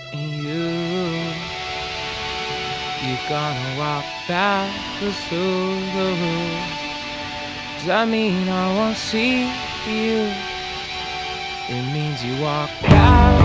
and you're gonna walk back through the room. Does that mean I won't see you? It means you walk back